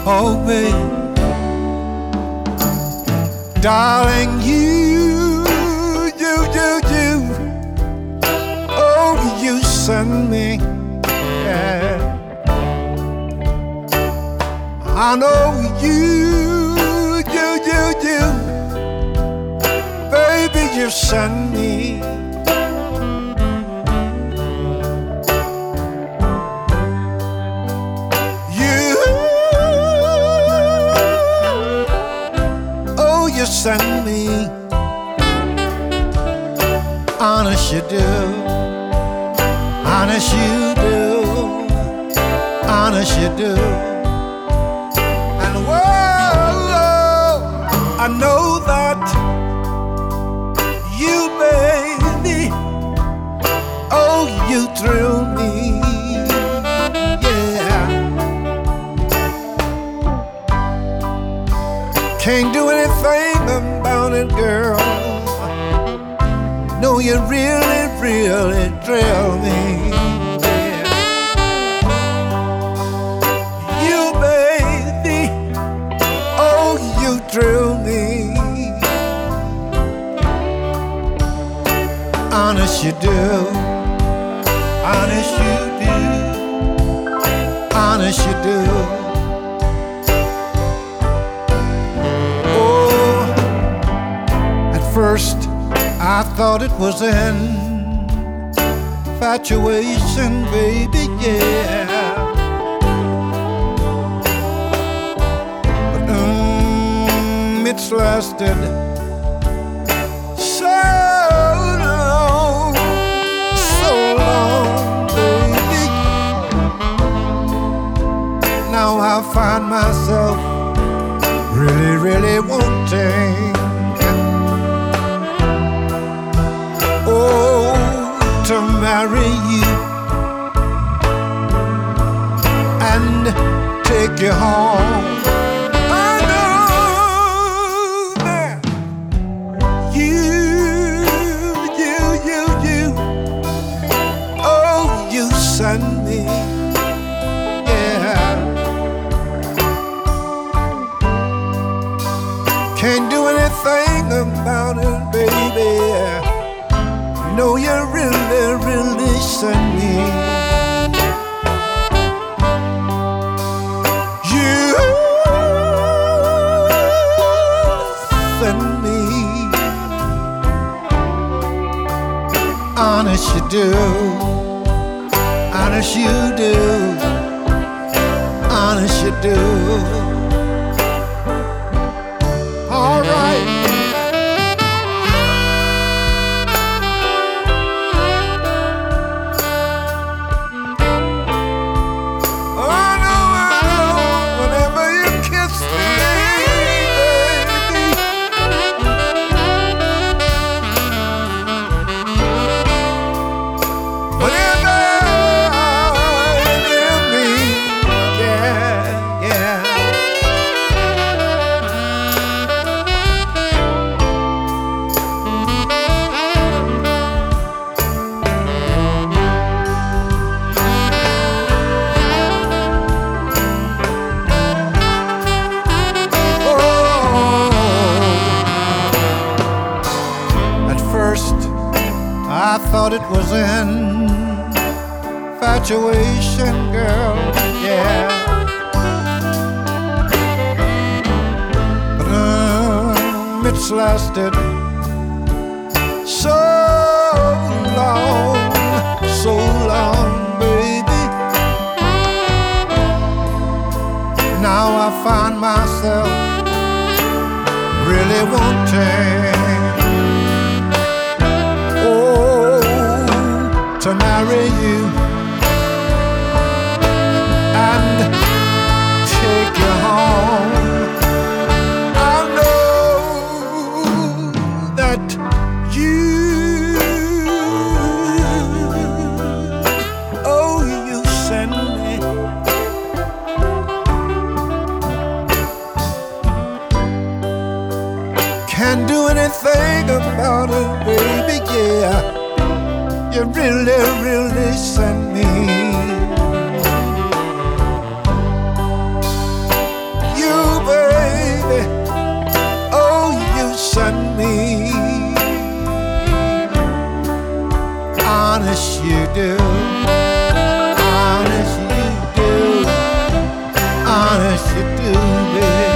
Oh, baby, darling, oh, you send me, yeah. I know baby, you send me. You send me, honest you do, honest you do, honest you do. And whoa, I know that you, baby, oh, you thrill me, yeah. Can't do anything about it, girl. No, you really, really thrill me, yeah. You, baby, oh, you thrill me. Honest you do, honest you do, honest you do. First, I thought it was an infatuation, baby, yeah. But it's lasted so long, baby. Now I find myself really, really wanting to marry you and take you home. I know that you, oh, you send me, yeah. Can't do anything about it, baby. No, you really, really send me. You send me. Honest you do. Honest you do. Honest you do. All right. I thought it was an infatuation, girl, yeah. But it's lasted so long, baby. Now I find myself really wanting to marry you and take you home. I know that you, oh, you send me. Can't do anything about it, baby, yeah. You really, really send me. do, baby.